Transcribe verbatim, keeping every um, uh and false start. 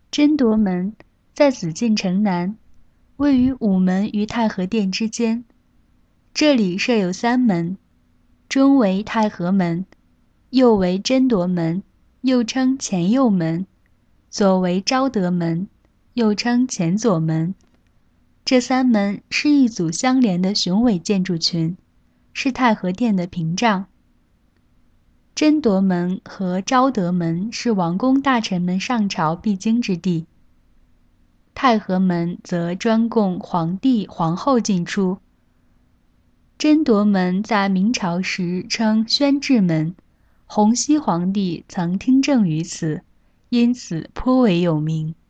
真铎门在紫禁城南，位于午门与太和殿之间。这里设有三门，中为太和门，右为真铎门，又称前右门，左为昭德门，又称前左门。这三门是一组相连的雄伟建筑群，是太和殿的屏障。真铎门和昭德门是王公大臣们上朝必经之地，太和门则专供皇帝、皇后进出。真铎门在明朝时称宣治门，洪熙皇帝曾听政于此，因此颇为有名。